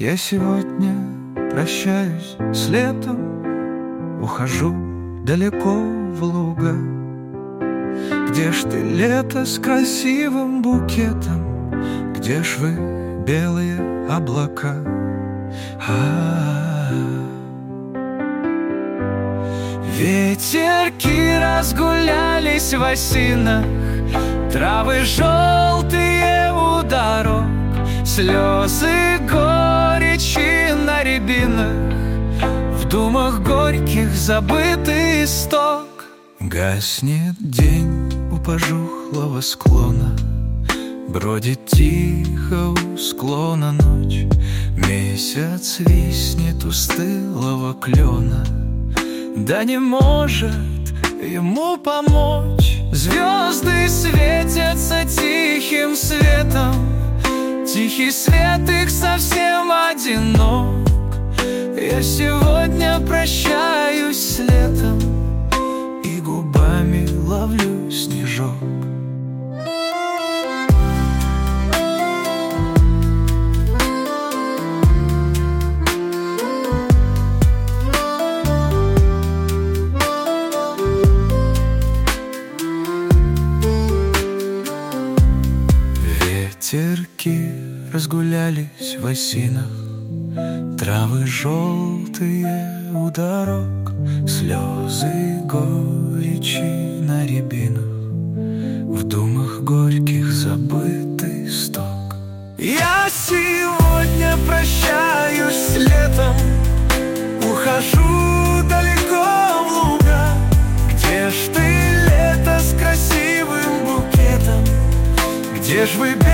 Я сегодня прощаюсь с летом, ухожу далеко в луга. Где ж ты, лето, с красивым букетом? Где ж вы, белые облака? Ветерки разгулялись в осинах, травы желтые у дорог, слезы горечи на рябинах, в думах горьких забытый исток. Гаснет день у пожухлого склона, бродит тихо у склона ночь. Месяц виснет у стылого клена, да не может ему помочь. Звезды светятся тихим светом, тихий свет их совсем одинок. Я сегодня прощаюсь с летом и губами ловлю снежок. Ветерки разгулялись в осинах, травы желтые у дорог, слезы горечи на рябинах, в думах горьких забытый сток. Я сегодня прощаюсь с летом, ухожу далеко в луга. Где ж ты, лето, с красивым букетом? Где ж вы,